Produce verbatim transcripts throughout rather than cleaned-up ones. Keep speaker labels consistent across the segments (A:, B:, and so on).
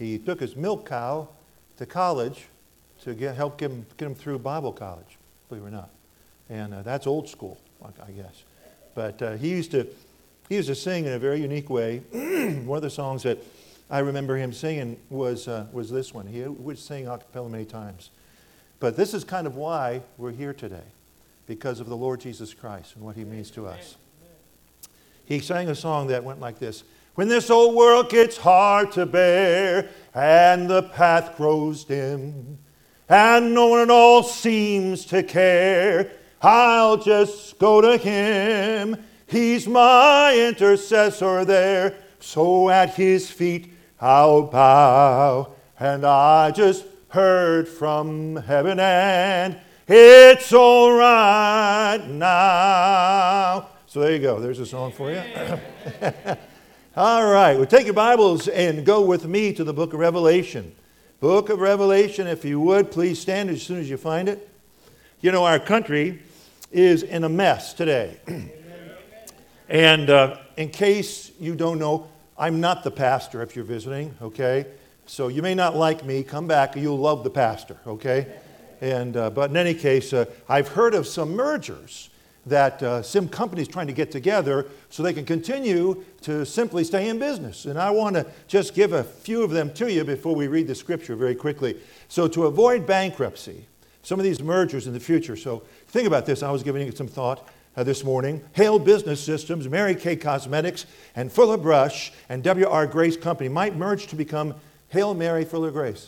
A: he took his milk cow to college to get, help get him, get him through Bible college, believe it or not. And uh, that's old school, I guess. But uh, he used to he used to sing in a very unique way. One of the songs that I remember him singing was uh, was this one. He would sing a cappella many times. But this is kind of why we're here today, because of the Lord Jesus Christ and what he means to us. He sang a song that went like this. When this old world gets hard to bear, and the path grows dim, and no one at all seems to care, I'll just go to him. He's my intercessor there. So at his feet I'll bow. And I just heard from heaven, and it's all right now. So there you go. There's a song for you. All right. Well, take your Bibles and go with me to the book of Revelation. Book of Revelation, if you would, please stand as soon as you find it. You know, our country is in a mess today. And uh, in case you don't know, I'm not the pastor if you're visiting, okay? So you may not like me. Come back. You'll love the pastor, okay? And uh, but in any case, uh, I've heard of some mergers that uh, some companies trying to get together so they can continue to simply stay in business. And I want to just give a few of them to you before we read the scripture very quickly. So to avoid bankruptcy, some of these mergers in the future. So think about this. I was giving it some thought uh, this morning. Hale Business Systems, Mary Kay Cosmetics, and Fuller Brush and W R Grace Company might merge to become Hail Mary Fuller Grace.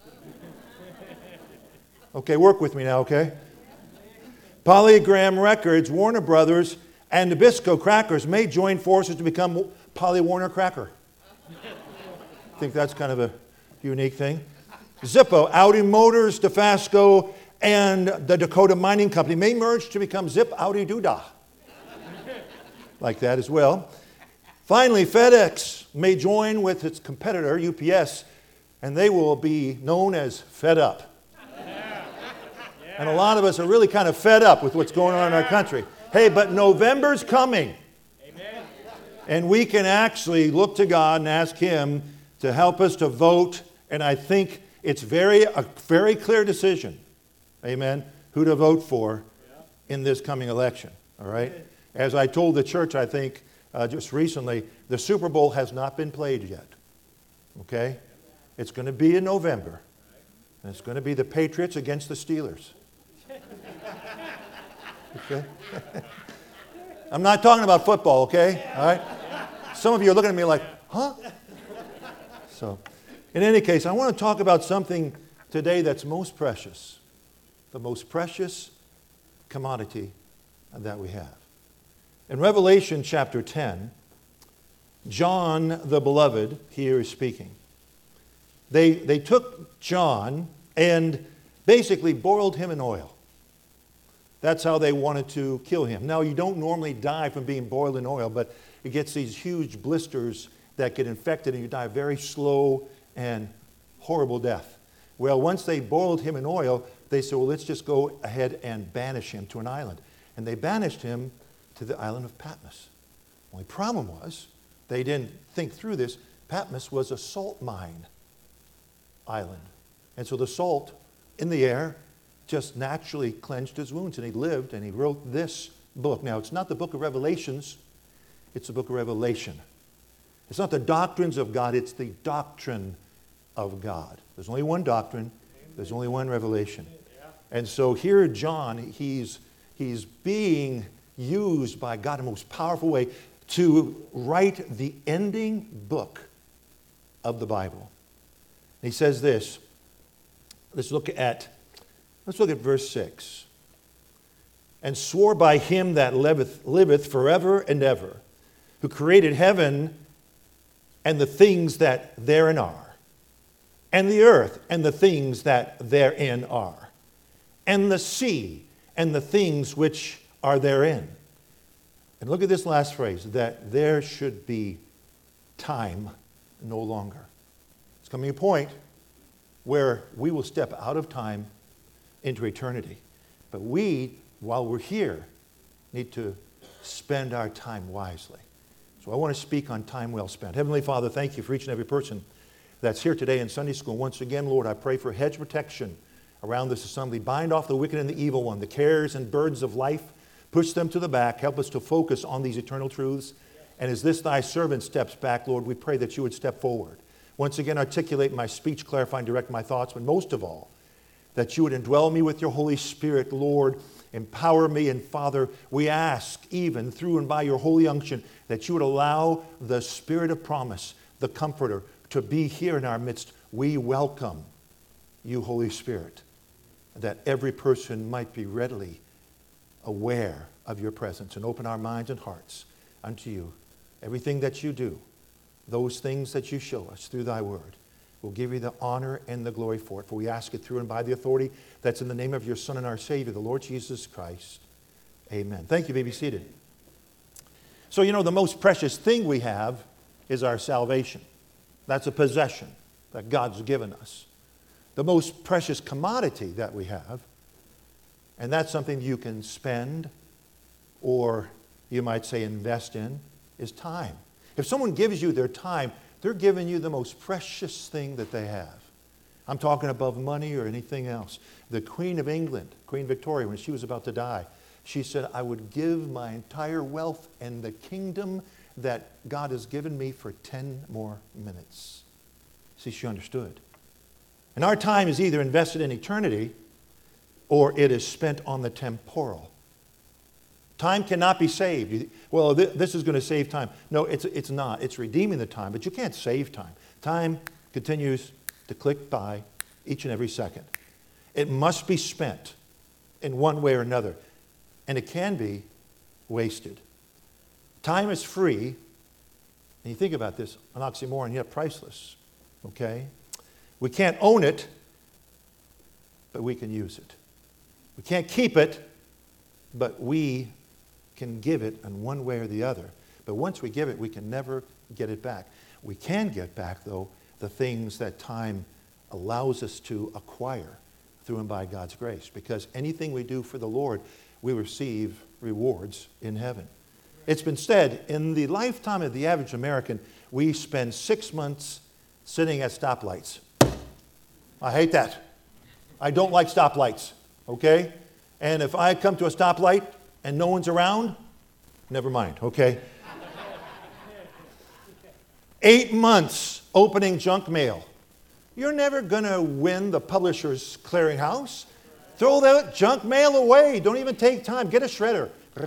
A: Okay, work with me now, okay? Polygram Records, Warner Brothers, and Nabisco Crackers may join forces to become Polly Warner Cracker. I think that's kind of a unique thing. Zippo, Audi Motors, DeFasco, and the Dakota Mining Company may merge to become Zip Audi Doodah. Like that as well. Finally, FedEx may join with its competitor, U P S, and they will be known as Fed Up. And a lot of us are really kind of fed up with what's going on in our country. Hey, but November's coming. Amen. And we can actually look to God and ask him to help us to vote. And I think it's very a very clear decision, amen, who to vote for in this coming election. All right? As I told the church, I think, uh, just recently, the Super Bowl has not been played yet. Okay? It's going to be in November. And it's going to be the Patriots against the Steelers. Okay? I'm not talking about football, okay? All right? Some of you are looking at me like, huh? So, in any case, I want to talk about something today that's most precious. The most precious commodity that we have. In Revelation chapter ten, John the Beloved here is speaking. They, they took John and basically boiled him in oil. That's how they wanted to kill him. Now, you don't normally die from being boiled in oil, but it gets these huge blisters that get infected and you die a very slow and horrible death. Well, once they boiled him in oil, they said, well, let's just go ahead and banish him to an island. And they banished him to the island of Patmos. The only problem was, they didn't think through this, Patmos was a salt mine island. And so the salt in the air just naturally cleansed his wounds, and he lived, and he wrote this book. Now, it's not the book of Revelations, it's the book of Revelation. It's not the doctrines of God, it's the doctrine of God. There's only one doctrine, there's only one revelation. And so here John, he's, he's being used by God in the most powerful way to write the ending book of the Bible. And he says this. Let's look at Let's look at verse six. And swore by him that liveth, liveth forever and ever, who created heaven and the things that therein are, and the earth and the things that therein are, and the sea and the things which are therein. And look at this last phrase, that there should be time no longer. It's coming a point where we will step out of time into eternity. But we, while we're here, need to spend our time wisely. So I want to speak on time well spent. Heavenly Father, thank you for each and every person that's here today in Sunday school. Once again, Lord, I pray for hedge protection around this assembly. Bind off the wicked and the evil one, the cares and burdens of life. Push them to the back. Help us to focus on these eternal truths. And as this thy servant steps back, Lord, we pray that you would step forward. Once again, articulate my speech, clarify and direct my thoughts, but most of all, that you would indwell me with your Holy Spirit, Lord. Empower me, and Father, we ask, even through and by your holy unction, that you would allow the Spirit of promise, the Comforter, to be here in our midst. We welcome you, Holy Spirit, that every person might be readily aware of your presence, and open our minds and hearts unto you. Everything that you do, those things that you show us through thy word, we'll give you the honor and the glory for it. For we ask it through and by the authority that's in the name of your Son and our Savior, the Lord Jesus Christ. Amen. Thank you. You may be seated. So, you know, the most precious thing we have is our salvation. That's a possession that God's given us. The most precious commodity that we have, and that's something you can spend, or you might say invest in, is time. If someone gives you their time, they're giving you the most precious thing that they have. I'm talking above money or anything else. The Queen of England, Queen Victoria, when she was about to die, she said, I would give my entire wealth and the kingdom that God has given me for ten more minutes. See, she understood. And our time is either invested in eternity or it is spent on the temporal. Time cannot be saved. You, well, th- this is going to save time. No, it's, it's not. It's redeeming the time, but you can't save time. Time continues to click by each and every second. It must be spent in one way or another, and it can be wasted. Time is free, and you think about this, an oxymoron, yet priceless, okay? We can't own it, but we can use it. We can't keep it, but we can give it in one way or the other. But once we give it, we can never get it back. We can get back, though, the things that time allows us to acquire through and by God's grace. Because anything we do for the Lord, we receive rewards in heaven. It's been said, in the lifetime of the average American, we spend six months sitting at stoplights. I hate that. I don't like stoplights, okay? And if I come to a stoplight and no one's around, never mind, okay? Eight months opening junk mail. You're never going to win the Publishers Clearinghouse. Throw that junk mail away. Don't even take time. Get a shredder.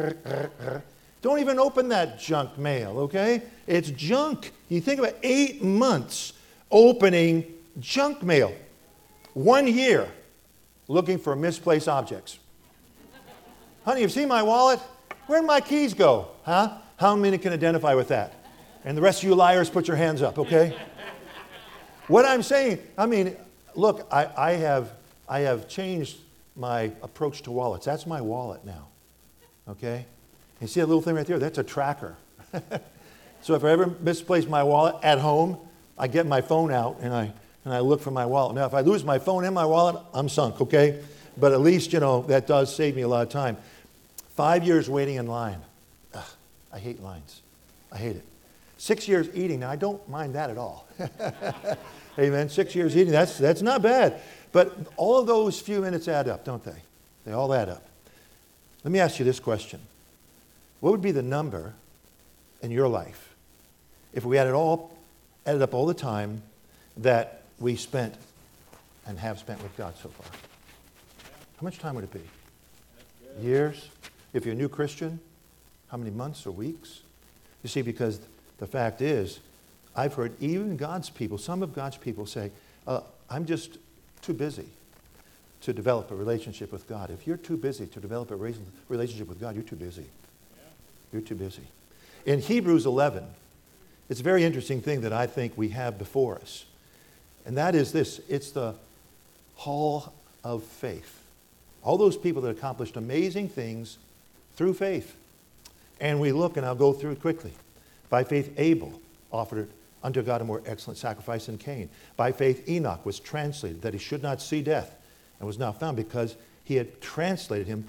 A: Don't even open that junk mail, okay? It's junk. You think about eight months opening junk mail. One year looking for misplaced objects. Honey, you've seen my wallet? Where'd my keys go? Huh? How many can identify with that? And the rest of you liars, put your hands up, okay? What I'm saying, I mean, look, I, I have I have changed my approach to wallets. That's my wallet now, okay? You see that little thing right there? That's a tracker. So if I ever misplace my wallet at home, I get my phone out and I and I look for my wallet. Now, if I lose my phone and my wallet, I'm sunk, okay? But at least, you know, that does save me a lot of time. Five years waiting in line. Ugh, I hate lines. I hate it. Six years eating. Now, I don't mind that at all. Amen. Six years eating, that's, that's not bad. But all of those few minutes add up, don't they? They all add up. Let me ask you this question. What would be the number in your life if we added all, added up all the time that we spent and have spent with God so far? How much time would it be? Years? If you're a new Christian, how many months or weeks? You see, because the fact is, I've heard even God's people, some of God's people say, uh, I'm just too busy to develop a relationship with God. If you're too busy to develop a relationship with God, you're too busy. You're too busy. In Hebrews eleven, it's a very interesting thing that I think we have before us. And that is this. It's the hall of faith. All those people that accomplished amazing things through faith. And we look, and I'll go through it quickly. By faith, Abel offered unto God a more excellent sacrifice than Cain. By faith, Enoch was translated that he should not see death, and was not found because he had translated him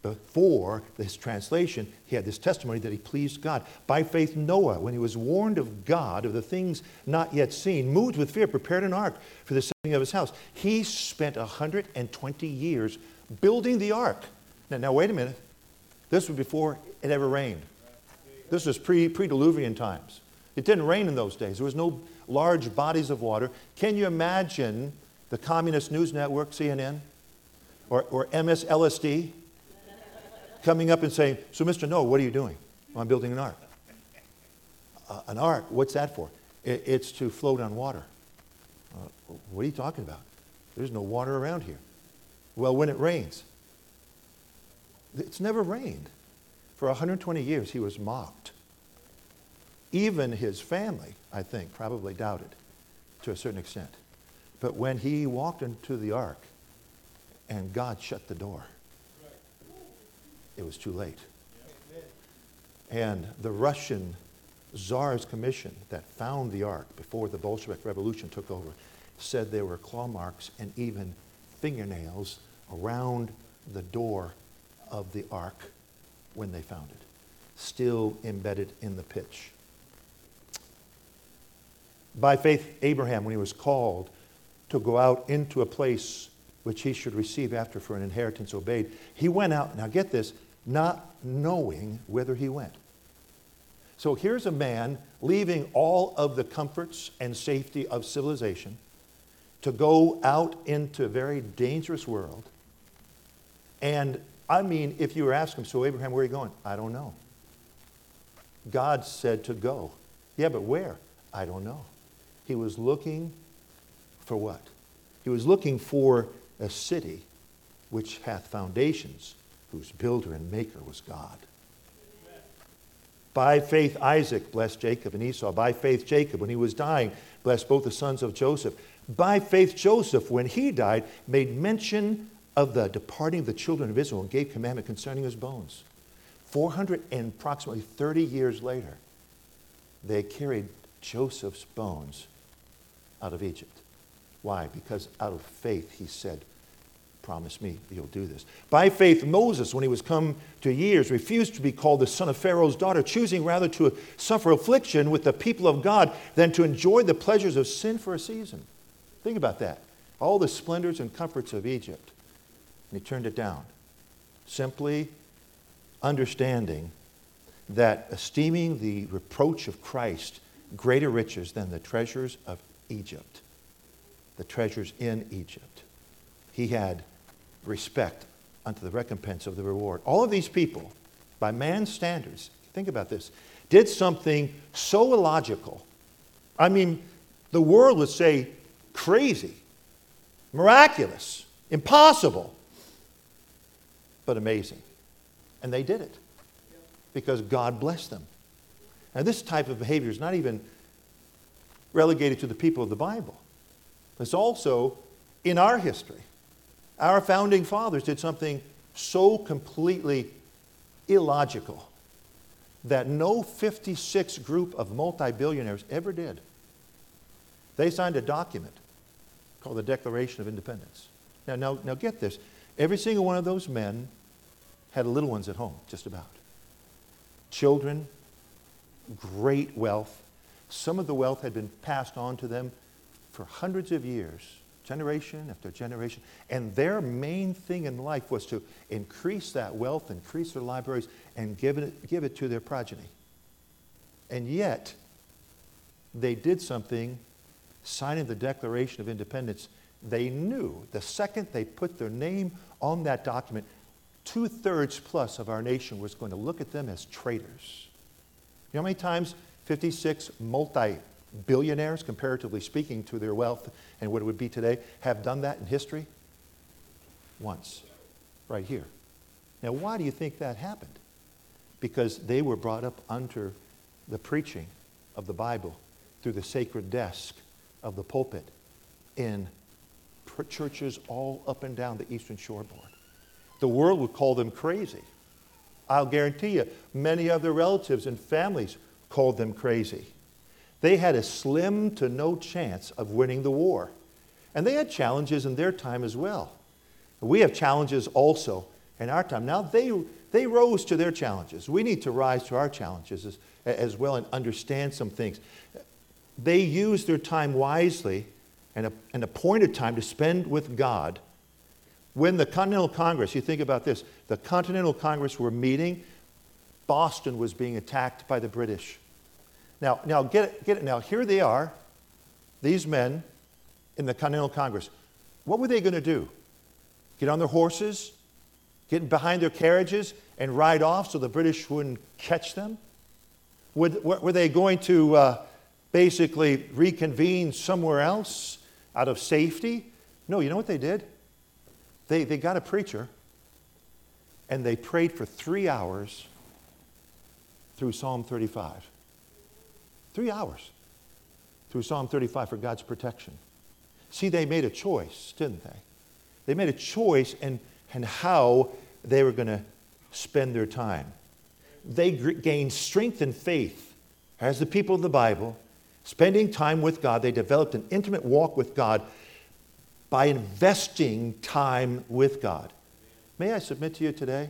A: before this translation, he had this testimony that he pleased God. By faith, Noah, when he was warned of God of the things not yet seen, moved with fear, prepared an ark for the saving of his house. He spent one hundred twenty years building the ark. Now, now wait a minute. This was before it ever rained. This was pre, pre-Diluvian times. It didn't rain in those days. There was no large bodies of water. Can you imagine the Communist News Network, C N N, or, or M S L S D, coming up and saying, so Mister Noah, what are you doing? Well, I'm building an ark. Uh, an ark, what's that for? It, it's to float on water. Uh, what are you talking about? There's no water around here. Well, when it rains. It's never rained. For one hundred twenty years, he was mocked. Even his family, I think, probably doubted to a certain extent. But when he walked into the ark and God shut the door, it was too late. And the Russian Tsar's commission that found the ark before the Bolshevik Revolution took over said there were claw marks and even fingernails around the door of the ark when they found it, still embedded in the pitch. By faith, Abraham, when he was called to go out into a place which he should receive after for an inheritance, obeyed. He went out, now get this, not knowing whither he went. So here's a man leaving all of the comforts and safety of civilization to go out into a very dangerous world. And I mean, if you were asking him, so Abraham, where are you going? I don't know. God said to go. Yeah, but where? I don't know. He was looking for what? He was looking for a city which hath foundations, whose builder and maker was God. Amen. By faith Isaac blessed Jacob and Esau. By faith Jacob, when he was dying, blessed both the sons of Joseph. By faith Joseph, when he died, made mention of the departing of the children of Israel and gave commandment concerning his bones. four hundred and approximately thirty years later, they carried Joseph's bones out of Egypt. Why? Because out of faith he said, promise me you'll do this. By faith Moses, when he was come to years, refused to be called the son of Pharaoh's daughter, choosing rather to suffer affliction with the people of God than to enjoy the pleasures of sin for a season. Think about that. All the splendors and comforts of Egypt. And he turned it down. Simply understanding that esteeming the reproach of Christ greater riches than the treasures of Egypt. The treasures in Egypt. He had respect unto the recompense of the reward. All of these people, by man's standards, think about this, did something so illogical. I mean, the world would say crazy, miraculous, impossible, but amazing. And they did it because God blessed them. Now, this type of behavior is not even relegated to the people of the Bible. It's also in our history. Our founding fathers did something so completely illogical that no fifty-six group of multi-billionaires ever did. They signed a document called the Declaration of Independence. Now, now, now get this. Every single one of those men had little ones at home, just about. Children, great wealth. Some of the wealth had been passed on to them for hundreds of years, generation after generation. And their main thing in life was to increase that wealth, increase their libraries, and give it, give it to their progeny. And yet, they did something, signing the Declaration of Independence. They knew the second they put their name on that document, two-thirds plus of our nation was going to look at them as traitors. You know how many times fifty-six multi-billionaires, comparatively speaking to their wealth and what it would be today, have done that in history? Once, right here. Now, why do you think that happened? Because they were brought up under the preaching of the Bible through the sacred desk of the pulpit in churches all up and down the Eastern Shoreboard. The world would call them crazy. I'll guarantee you, many of their relatives and families called them crazy. They had a slim to no chance of winning the war. And they had challenges in their time as well. We have challenges also, in our time. Now they, they rose to their challenges. We need to rise to our challenges as, as well and understand some things. They used their time wisely and a, an appointed time to spend with God. When the Continental Congress, you think about this, the Continental Congress were meeting, Boston was being attacked by the British. Now, now get it, get it. Now, here they are, these men in the Continental Congress. What were they going to do? Get on their horses, get behind their carriages, and ride off so the British wouldn't catch them? Would, were they going to uh, basically reconvene somewhere else out of safety? No, you know what they did? They, they got a preacher, and they prayed for three hours through Psalm thirty-five. Three hours through Psalm thirty-five for God's protection. See, they made a choice, didn't they? They made a choice in, in how they were going to spend their time. They g- gained strength and faith as the people of the Bible, spending time with God. They developed an intimate walk with God by investing time with God. May I submit to you today?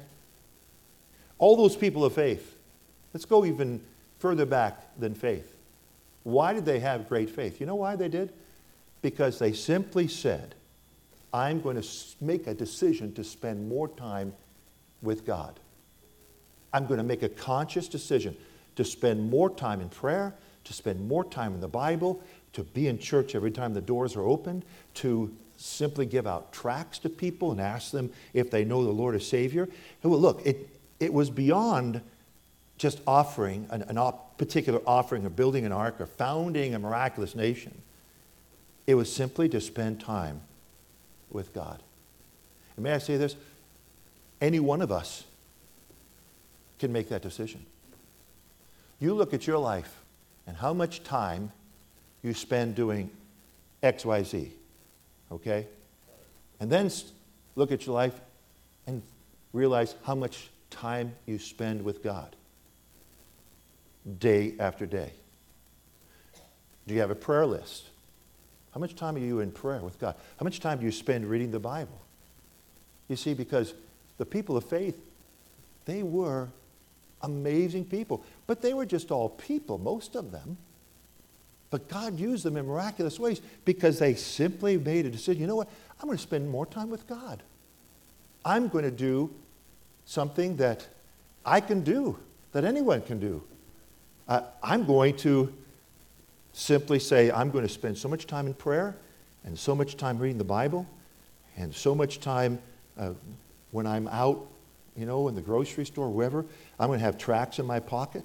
A: All those people of faith, let's go even further back than faith. Why did they have great faith? You know why they did? Because they simply said, I'm going to make a decision to spend more time with God. I'm going to make a conscious decision to spend more time in prayer, to spend more time in the Bible, to be in church every time the doors are opened, to simply give out tracts to people and ask them if they know the Lord as Savior. And well, look, it, it was beyond just offering an, an op- particular offering or building an ark or founding a miraculous nation. It was simply to spend time with God. And may I say this? Any one of us can make that decision. You look at your life and how much time you spend doing X, Y, Z. Okay? And then look at your life and realize how much time you spend with God. Day after day. Do you have a prayer list? How much time are you in prayer with God? How much time do you spend reading the Bible? You see, because the people of faith, they were amazing people. But they were just all people, most of them. But God used them in miraculous ways because they simply made a decision. You know what? I'm going to spend more time with God. I'm going to do something that I can do, that anyone can do. Uh, I'm going to simply say, I'm going to spend so much time in prayer and so much time reading the Bible and so much time uh, when I'm out, you know, in the grocery store, wherever. I'm going to have tracts in my pocket,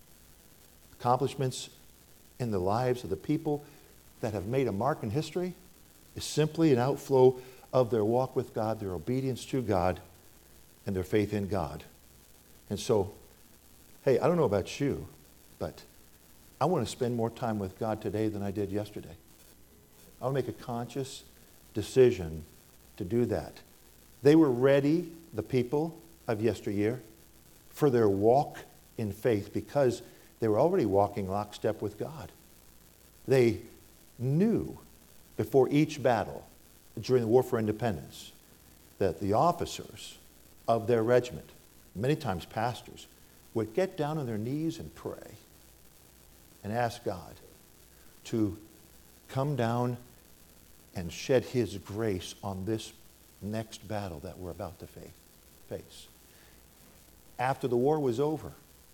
A: accomplishments in the lives of the people that have made a mark in history is simply an outflow of their walk with God, their obedience to God, and their faith in God. And so, hey, I don't know about you, but I want to spend more time with God today than I did yesterday. I want to make a conscious decision to do that. They were ready, the people of yesteryear, for their walk in faith because they were already walking lockstep with God. They knew before each battle during the War for Independence that the officers of their regiment, many times pastors, would get down on their knees and pray and ask God to come down and shed His grace on this next battle that we're about to face. After the war was over,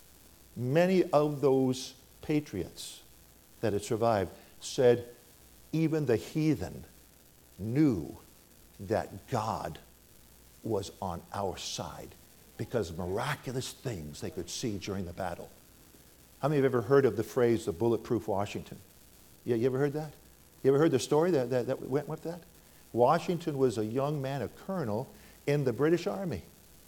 A: many of those patriots that had survived said even the heathen knew that God was on our side because of miraculous things they could see during the battle. How many have ever heard of the phrase, the bulletproof Washington? Yeah, you ever heard that? You ever heard the story that, that, that went with that? Washington was a young man, a colonel in the British Army.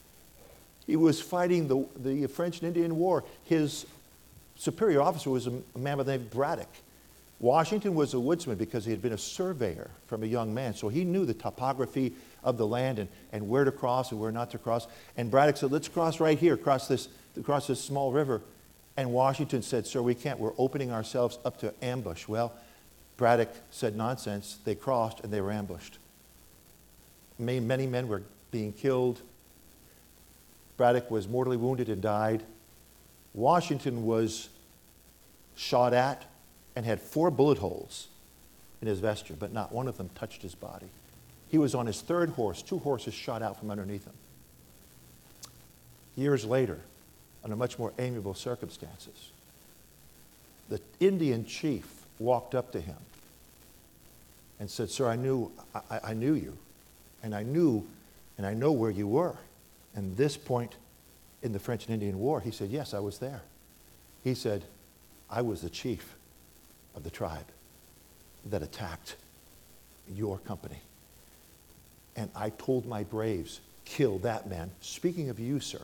A: He was fighting the, the French and Indian War. His superior officer was a, a man by the name of Braddock. Washington was a woodsman because he had been a surveyor from a young man. So he knew the topography of the land and, and where to cross and where not to cross. And Braddock said, let's cross right here, across this, across this small river. And Washington said, sir, we can't. We're opening ourselves up to ambush. Well, Braddock said nonsense. They crossed and they were ambushed. Many, many men were being killed. Braddock was mortally wounded and died. Washington was shot at and had four bullet holes in his vesture, but not one of them touched his body. He was on his third horse, two horses shot out from underneath him. Years later, under much more amiable circumstances, the Indian chief walked up to him and said, "Sir, I knew, I, I knew you, and I knew, and I know where you were." And this point in the French and Indian War, he said, "Yes, I was there." He said, "I was the chief of the tribe that attacked your company. And I told my braves, kill that man. Speaking of you, sir,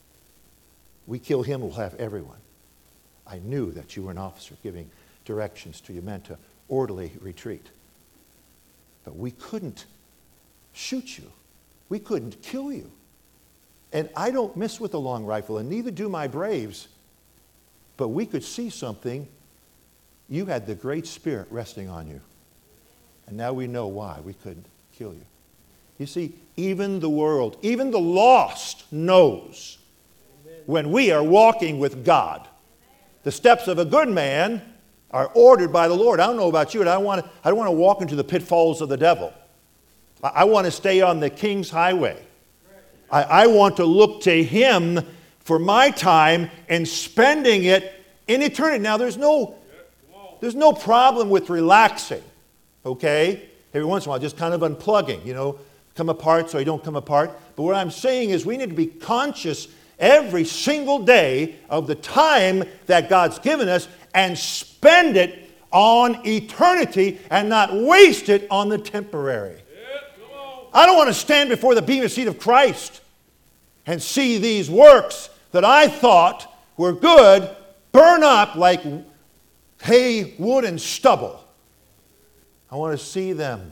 A: we kill him, we'll have everyone. I knew that you were an officer giving directions to your men to orderly retreat. But we couldn't shoot you. We couldn't kill you. And I don't miss with a long rifle, and neither do my braves. But we could see something. You had the Great Spirit resting on you. And now we know why we couldn't kill you." You see, even the world, even the lost knows when we are walking with God. The steps of a good man are ordered by the Lord. I don't know about you, but I, want to, I don't want to walk into the pitfalls of the devil. I, I want to stay on the King's highway. I, I want to look to Him for my time and spending it in eternity. Now, there's no, there's no problem with relaxing, okay? Every once in a while, just kind of unplugging, you know, come apart so you don't come apart. But what I'm saying is we need to be conscious every single day of the time that God's given us and spend it on eternity and not waste it on the temporary. Yeah, I don't want to stand before the bema seat of Christ and see these works that I thought were good burn up like hay, wood, and stubble. I want to see them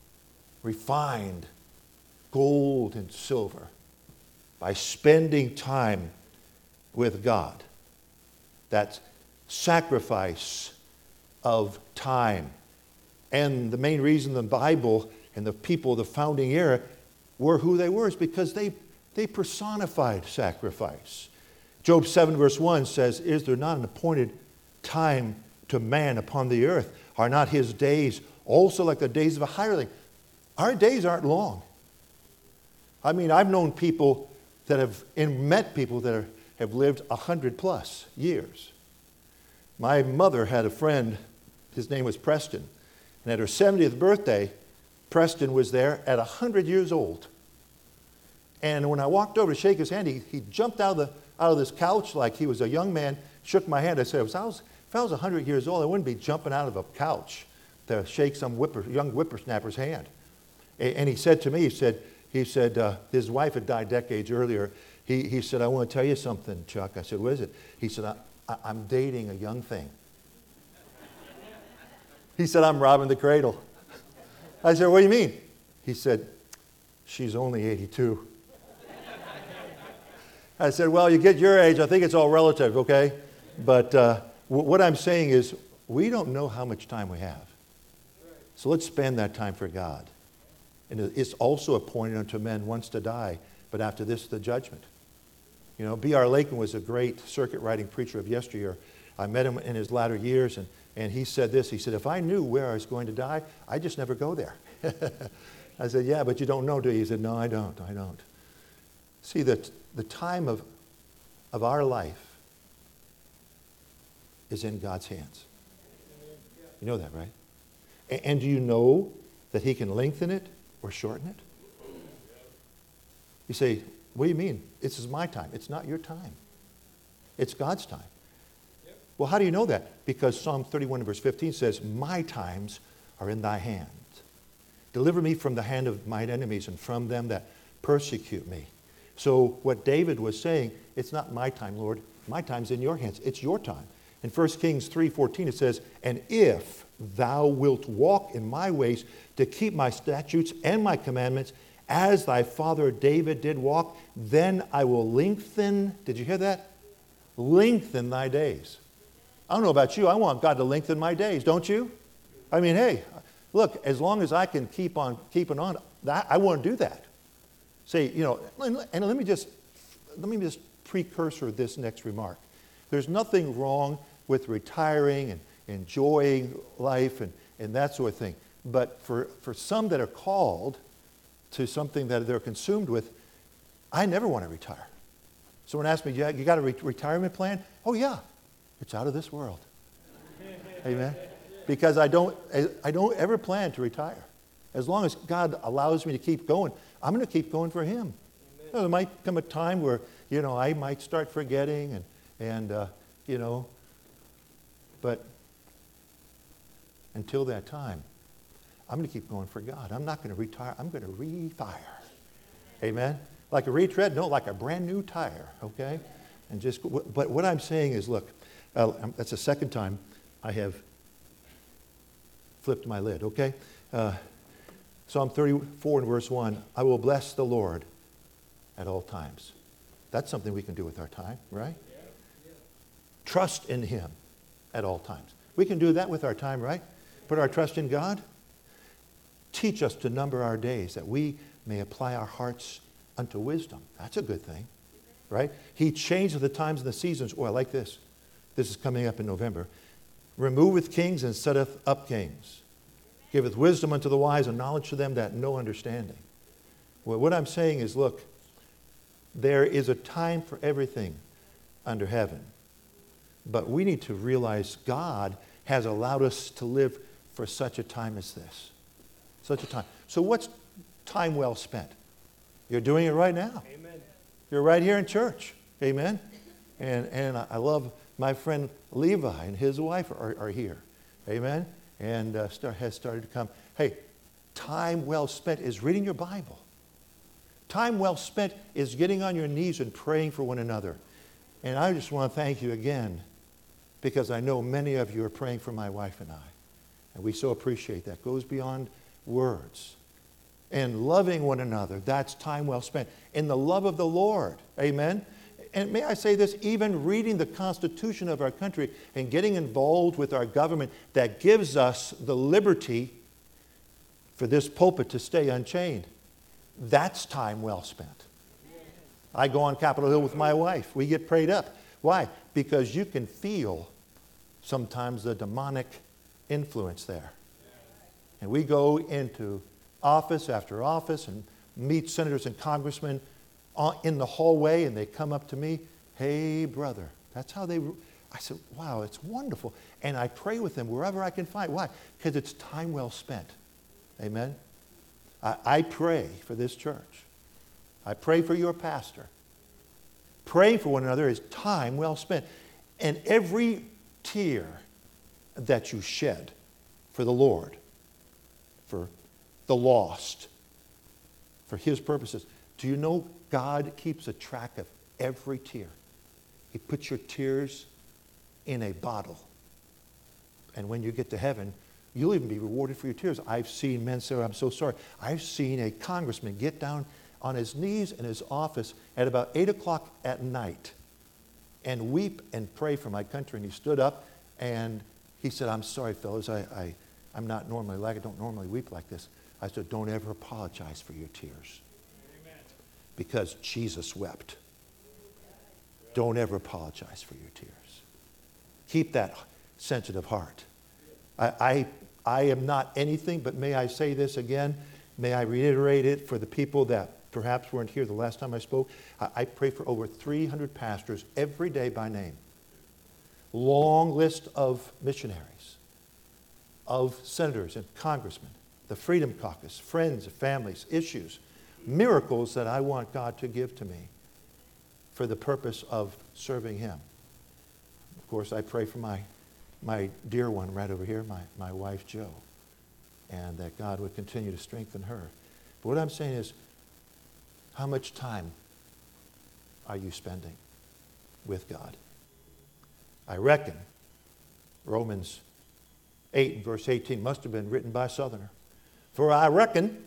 A: refined gold and silver by spending time with God. That sacrifice of time. And the main reason the Bible and the people of the founding era were who they were is because they, they personified sacrifice. Job seven verse one says, "Is there not an appointed time to man upon the earth? Are not his days also like the days of a hireling?" Our days aren't long. I mean, I've known people that have, and met people that are, have lived a hundred plus years. My mother had a friend, his name was Preston, and at her seventieth birthday, Preston was there at a hundred years old. And when I walked over to shake his hand, he, he jumped out of, the, out of this couch like he was a young man, shook my hand. I said, if I was, if I was a hundred years old, I wouldn't be jumping out of a couch to shake some whipper, young whippersnapper's hand. And he said to me, he said, he said uh, his wife had died decades earlier. He, he said, "I want to tell you something, Chuck." I said, "What is it?" He said, I, I, I'm dating a young thing. He said, "I'm robbing the cradle." I said, "What do you mean?" He said, "She's only eighty-two. I said, "Well, you get your age. I think it's all relative, okay?" But uh, w- what I'm saying is we don't know how much time we have. So let's spend that time for God. And it's also appointed unto men once to die, but after this, the judgment. You know, B R Lakin was a great circuit riding preacher of yesteryear. I met him in his latter years, and, and he said this. He said, "If I knew where I was going to die, I'd just never go there." I said, "Yeah, but you don't know, do you?" He said, "No, I don't, I don't." See, the, the time of, of our life is in God's hands. You know that, right? And, and do you know that He can lengthen it or shorten it? You say, "What do you mean? This is my time." It's not your time. It's God's time. Yep. Well, how do you know that? Because Psalm thirty-one verse fifteen says, "My times are in thy hand. Deliver me from the hand of mine enemies and from them that persecute me." So what David was saying, it's not my time, Lord. My time's in your hands. It's your time. In First Kings three fourteen it says, "And if thou wilt walk in my ways to keep my statutes and my commandments, as thy father David did walk, then I will lengthen," did you hear that? "Lengthen thy days." I don't know about you, I want God to lengthen my days, don't you? I mean, hey, look, as long as I can keep on keeping on, that, I want to do that. Say, you know, and let me just let me just precursor this next remark. There's nothing wrong with retiring and enjoying life and, and that sort of thing. But for, for some that are called to something that they're consumed with, I never want to retire. Someone asked me, yeah, you got a re- retirement plan? Oh, yeah. It's out of this world. Amen? Because I don't, I don't ever plan to retire. As long as God allows me to keep going, I'm going to keep going for Him. You know, there might come a time where, you know, I might start forgetting and, and uh, you know, but until that time, I'm going to keep going for God. I'm not going to retire. I'm going to refire. Amen? Like a retread? No, like a brand new tire, okay? And just, but what I'm saying is, look, uh, that's the second time I have flipped my lid, okay? Uh, Psalm thirty-four and verse one, I will bless the Lord at all times. That's something we can do with our time, right? Yeah. Yeah. Trust in Him at all times. We can do that with our time, right? Put our trust in God. Teach us to number our days that we may apply our hearts unto wisdom. That's a good thing, right? He changed the times and the seasons. Oh, I like this. This is coming up in November. Removeth kings and setteth up kings. Giveth wisdom unto the wise and knowledge to them that know understanding. Well, what I'm saying is, look, there is a time for everything under heaven. But we need to realize God has allowed us to live for such a time as this. Such a time. So what's time well spent? You're doing it right now. Amen. You're right here in church. Amen. And and I love my friend Levi and his wife are, are here. Amen. And uh, start, has started to come. Hey, time well spent is reading your Bible. Time well spent is getting on your knees and praying for one another. And I just want to thank you again, because I know many of you are praying for my wife and I. And we so appreciate that. It goes beyond words. And loving one another, that's time well spent. In the love of the Lord. Amen. And may I say this, even reading the Constitution of our country and getting involved with our government that gives us the liberty for this pulpit to stay unchained, that's time well spent. I go on Capitol Hill with my wife. We get prayed up. Why? Because you can feel sometimes the demonic influence there. And we go into office after office and meet senators and congressmen in the hallway, and they come up to me, hey, brother. That's how they, I said, wow, it's wonderful. And I pray with them wherever I can find. Why? Because it's time well spent. Amen? I, I pray for this church. I pray for your pastor. Praying for one another is time well spent. And every tear that you shed for the Lord, for the lost, for His purposes, do you know God keeps a track of every tear? He puts your tears in a bottle. And when you get to heaven, you'll even be rewarded for your tears. I've seen men say, I'm so sorry. I've seen a congressman get down on his knees in his office at about eight o'clock at night and weep and pray for my country. And he stood up and he said, I'm sorry, fellas. I, I, I'm not normally like I don't normally weep like this. I said, don't ever apologize for your tears. Amen. Because Jesus wept. Don't ever apologize for your tears. Keep that sensitive heart. I, I, I am not anything, but may I say this again? May I reiterate it for the people that perhaps weren't here the last time I spoke? I, I pray for over three hundred pastors every day by name. Long list of missionaries, of senators and congressmen, the Freedom Caucus, friends, families, issues, miracles that I want God to give to me for the purpose of serving Him. Of course, I pray for my, my dear one right over here, my, my wife, Jo, and that God would continue to strengthen her. But what I'm saying is, how much time are you spending with God? I reckon Romans eight and verse eighteen must have been written by a Southerner. For I reckon,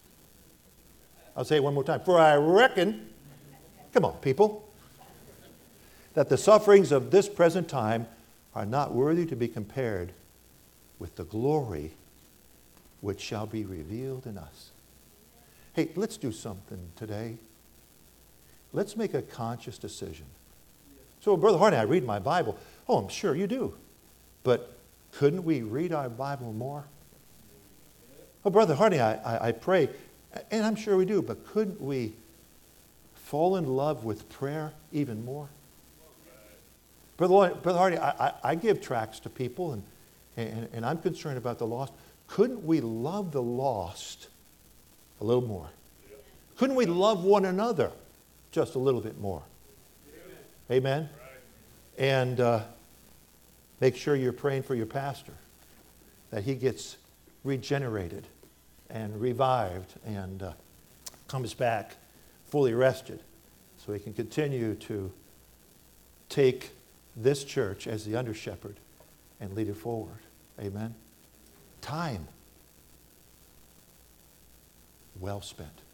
A: I'll say it one more time, for I reckon, come on people, that the sufferings of this present time are not worthy to be compared with the glory which shall be revealed in us. Hey, let's do something today. let's make a conscious decision. So, Brother Hardy, I read my Bible. Oh, I'm sure you do. But couldn't we read our Bible more? Oh, Brother Hardy, I, I, I pray, and I'm sure we do, but couldn't we fall in love with prayer even more? Brother, Brother Hardy, I, I, I give tracts to people, and, and, and I'm concerned about the lost. Couldn't we love the lost a little more? Couldn't we love one another just a little bit more? Amen? And uh, make sure you're praying for your pastor, that he gets regenerated and revived and uh, comes back fully rested so he can continue to take this church as the under shepherd and lead it forward. Amen? Time well spent.